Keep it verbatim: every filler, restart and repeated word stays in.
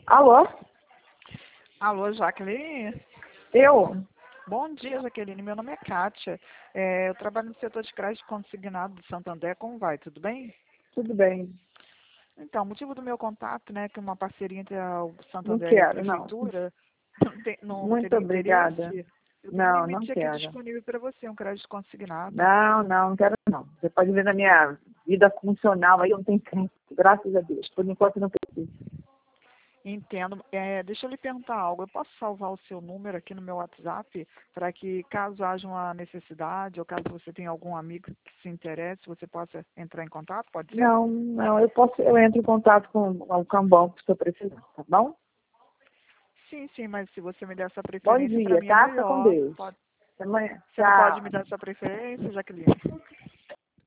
Alô? Alô, Jaqueline? Eu? Bom dia, Jaqueline. Meu nome é Kátia. É, eu trabalho no setor de crédito consignado de Santander. Como vai? Tudo bem? Tudo bem. Então, o motivo do meu contato, né, que uma parceria entre a- o Não Santander e a quero, não. Prefeitura, não, tem- não Muito teria obrigada. interesse. Eu tenho um Não, não limite aqui quero. disponível para você, um crédito consignado. Não, não, não quero não. Você pode ver na minha vida funcional aí, eu não tenho tempo. Graças a Deus. Por enquanto não preciso. Entendo. É, deixa eu lhe perguntar algo. Eu posso salvar o seu número aqui no meu WhatsApp para que, caso haja uma necessidade ou caso você tenha algum amigo que se interesse, você possa entrar em contato? Pode ser? Não, não, eu posso, eu entro em contato com o Cambão que estou precisando, tá bom? Sim, sim, mas se você me der essa Bom preferência, para dia, mim é tá? Fica com melhor. Deus. Pode. Até amanhã. Você não pode Tchau. me dar essa preferência, Jaqueline?